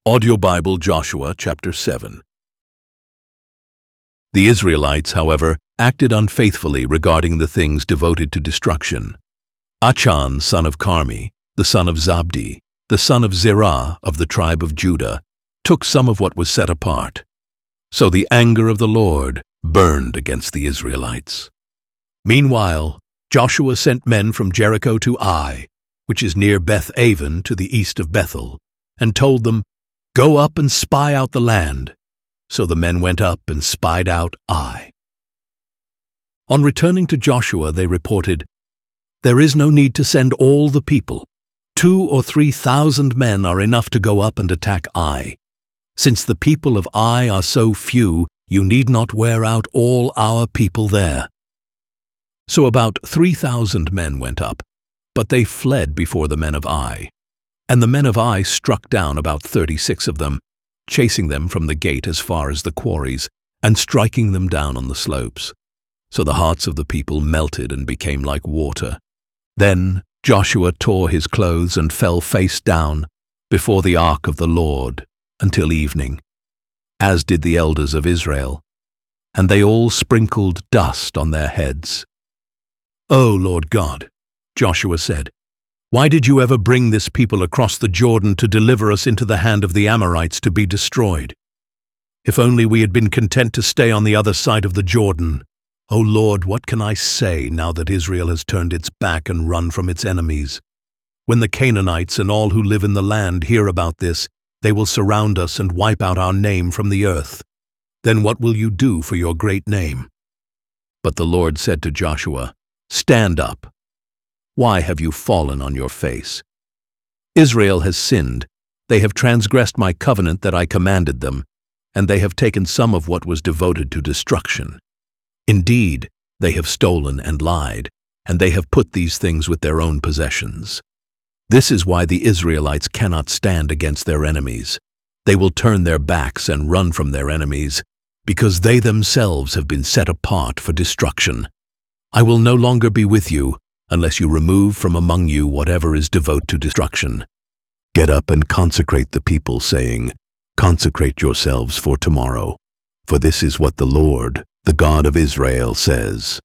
Audio Bible Joshua chapter 7. The Israelites, however, acted unfaithfully regarding the things devoted to destruction. Achan, son of Carmi, the son of Zabdi, the son of Zerah of the tribe of Judah, took some of what was set apart. So the anger of the Lord burned against the Israelites. Meanwhile, Joshua sent men from Jericho to Ai, which is near Beth-aven to the east of Bethel, and told them, "Go up and spy out the land." So the men went up and spied out Ai. On returning to Joshua, they reported, "There is no need to send all the people. 2,000 or 3,000 men are enough to go up and attack Ai. Since the people of Ai are so few, you need not wear out all our people there." So about 3,000 men went up, but they fled before the men of Ai. And the men of Ai struck down about 36 of them, chasing them from the gate as far as the quarries, and striking them down on the slopes. So the hearts of the people melted and became like water. Then Joshua tore his clothes and fell face down before the ark of the Lord until evening, as did the elders of Israel, and they all sprinkled dust on their heads. "O Lord God," Joshua said, "why did you ever bring this people across the Jordan to deliver us into the hand of the Amorites to be destroyed? If only we had been content to stay on the other side of the Jordan. O Lord, what can I say now that Israel has turned its back and run from its enemies? When the Canaanites and all who live in the land hear about this, they will surround us and wipe out our name from the earth. Then what will you do for your great name?" But the Lord said to Joshua, "Stand up. Why have you fallen on your face? Israel has sinned. They have transgressed my covenant that I commanded them, and they have taken some of what was devoted to destruction. Indeed, they have stolen and lied, and they have put these things with their own possessions. This is why the Israelites cannot stand against their enemies. They will turn their backs and run from their enemies, because they themselves have been set apart for destruction. I will no longer be with you, unless you remove from among you whatever is devoted to destruction. Get up and consecrate the people, saying, 'Consecrate yourselves for tomorrow, for this is what the Lord, the God of Israel, says.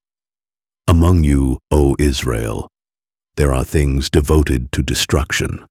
Among you, O Israel, there are things devoted to destruction.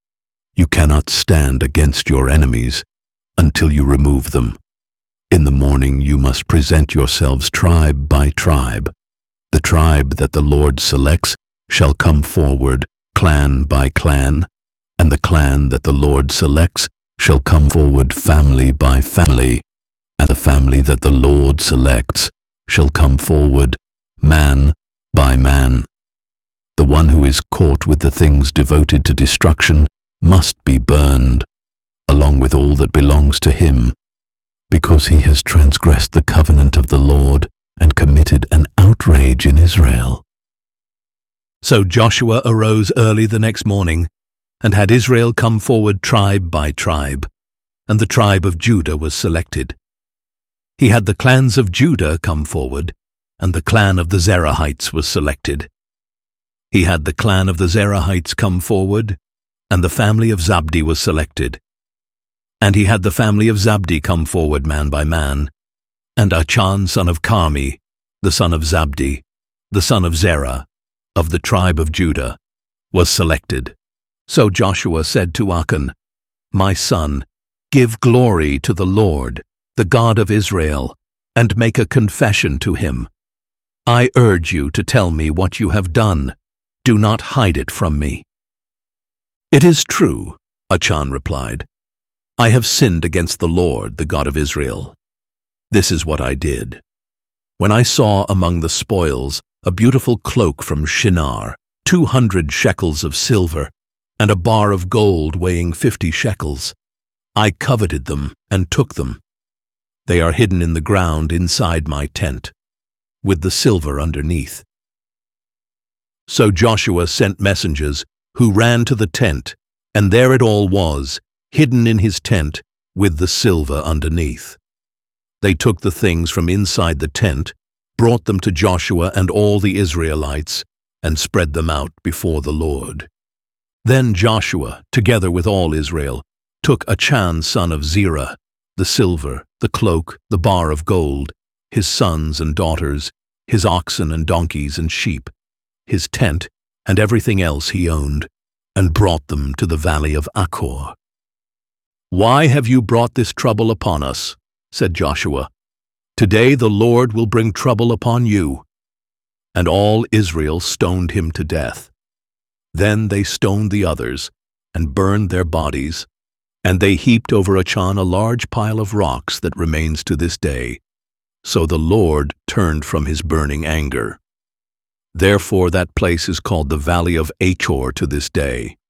You cannot stand against your enemies until you remove them. In the morning you must present yourselves tribe by tribe. The tribe that the Lord selects shall come forward, clan by clan, and the clan that the Lord selects shall come forward family by family, and the family that the Lord selects shall come forward man by man. The one who is caught with the things devoted to destruction must be burned, along with all that belongs to him, because he has transgressed the covenant of the Lord and committed an outrage in Israel." So Joshua arose early the next morning, and had Israel come forward tribe by tribe, and the tribe of Judah was selected. He had the clans of Judah come forward, and the clan of the Zerahites was selected. He had the clan of the Zerahites come forward, and the family of Zabdi was selected. And he had the family of Zabdi come forward man by man, and Achan son of Carmi, the son of Zabdi, the son of Zerah, of the tribe of Judah, was selected. So Joshua said to Achan, "My son, give glory to the Lord, the God of Israel, and make a confession to him. I urge you to tell me what you have done. Do not hide it from me." "It is true," Achan replied. "I have sinned against the Lord, the God of Israel. This is what I did. When I saw among the spoils a beautiful cloak from Shinar, 200 shekels of silver, and a bar of gold weighing 50 shekels, I coveted them and took them. They are hidden in the ground inside my tent, with the silver underneath." So Joshua sent messengers who ran to the tent, and there it all was, hidden in his tent, with the silver underneath. They took the things from inside the tent, brought them to Joshua and all the Israelites, and spread them out before the Lord. Then Joshua, together with all Israel, took Achan son of Zerah, the silver, the cloak, the bar of gold, his sons and daughters, his oxen and donkeys and sheep, his tent, and everything else he owned, and brought them to the valley of Achor. "Why have you brought this trouble upon us?" said Joshua. "Today the Lord will bring trouble upon you." And all Israel stoned him to death. Then they stoned the others, and burned their bodies, and they heaped over Achan a large pile of rocks that remains to this day. So the Lord turned from his burning anger. Therefore that place is called the Valley of Achor to this day.